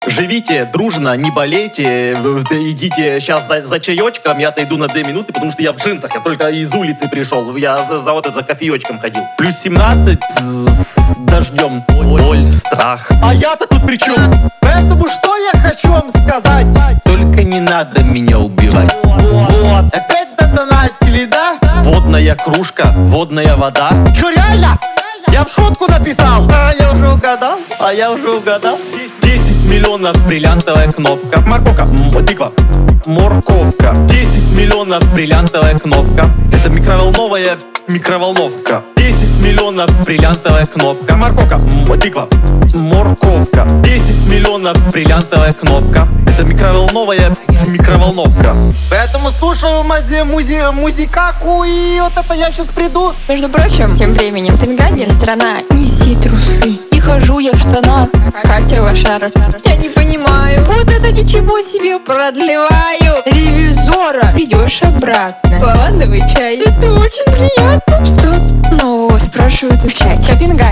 Живите дружно, не болейте, идите сейчас за чаечком, я-то иду на 2 минуты, потому что я в джинсах, я только из улицы пришел, я за кофеечком ходил. Плюс 17 с дождем, 0 страх. А я-то тут при чем? Поэтому что я хочу вам сказать? Только не надо меня убивать. Вот, опять донатили, да? Водная кружка, водная вода. Чё, реально? Я в шутку написал. А я уже угадал. 10 миллионов бриллиантовая кнопка. Морковка, Тыква. Морковка. 10 миллионов бриллиантовая кнопка. Это микроволновая микроволновка. 10 миллионов бриллиантовая кнопка. морковка, Тыква. Морковка. 10 миллионов бриллиантовая кнопка. Это микроволновая микроволновка. Поэтому слушаю музыкаку, и вот это я сейчас приду. Между прочим, тем временем в Пенгаге страна неси трусы. И хожу я в штанах, Катя Вашара. Я не понимаю, вот это ничего себе продлеваю. Ревизора придешь обратно. Лавандовый чай, это очень приятно. Что нового спрашивают в чате?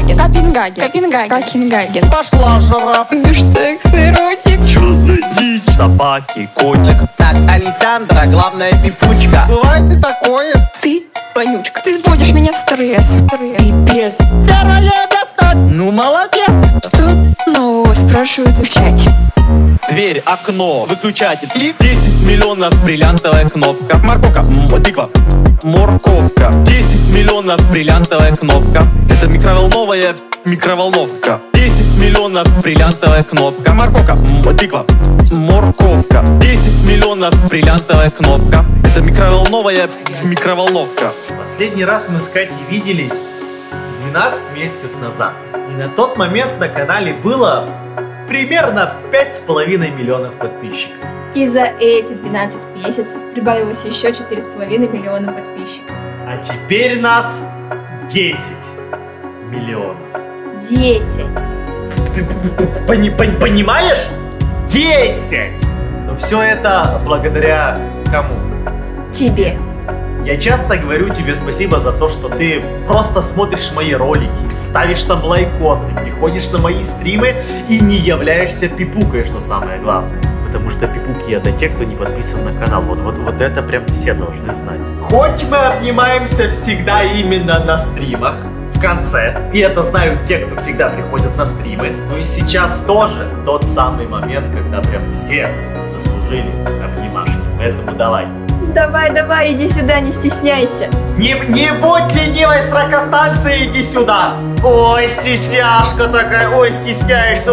Копенгаген. Пошла жара. Бифштекс, эротик. Чё за дичь? Собаки, котик. Так, Александра, главная пипучка. Бывает и такое. Ты, вонючка, ты сводишь меня в стресс. Пипец. Первое место. Ну, молодец. Что нового спрашивают в чате? Дверь, окно, выключатель. И 10 миллионов бриллиантовая кнопка. Морковка, Тыква. Морковка. 10 миллионов бриллиантовая кнопка. Это микроволновая микроволновка. 10 миллионов бриллиантовая кнопка. морковка, Тыква. Морковка. 10 миллионов бриллиантовая кнопка. Это микроволновая микроволновка. Последний раз мы с Катей виделись 12 месяцев назад. И на тот момент на канале было примерно 5,5 миллионов подписчиков. И за эти 12 месяцев прибавилось еще 4,5 миллиона подписчиков. А теперь нас 10 миллионов. 10. Ты понимаешь? 10! Но все это благодаря кому? Тебе. Я часто говорю тебе спасибо за то, что ты просто смотришь мои ролики, ставишь там лайкосы, приходишь на мои стримы и не являешься пипукой, что самое главное. Потому что пипуки это те, кто не подписан на канал. Вот это прям все должны знать. Хоть мы обнимаемся всегда именно на стримах, в конце, и это знают те, кто всегда приходят на стримы, но и сейчас тоже тот самый момент, когда прям все заслужили обнимашки. Поэтому давай. Давай, иди сюда, не стесняйся. Не будь ленивой сракостанции, иди сюда. Ой, стесняшка такая, ой, стесняешься,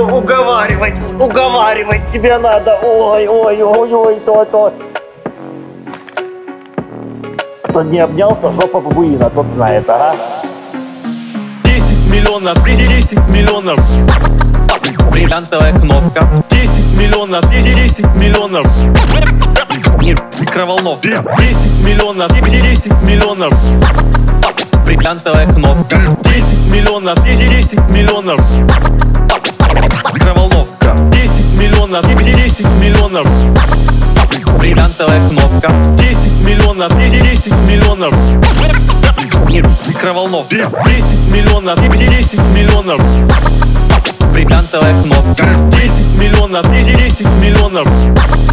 уговаривать тебе надо. Ой, то. Кто не обнялся, жопа бабуина, тот знает, ага. 10 миллионов бриллиантовая кнопка. 10 миллионов микроволновка. 10 миллионов бриллиантовая кнопка. 10 миллионов микроволновка. 10 миллионов бриллиантовая кнопка. 10 миллионов микроволновка. 10 миллионов бриллиантовая кнопка. 10 миллионов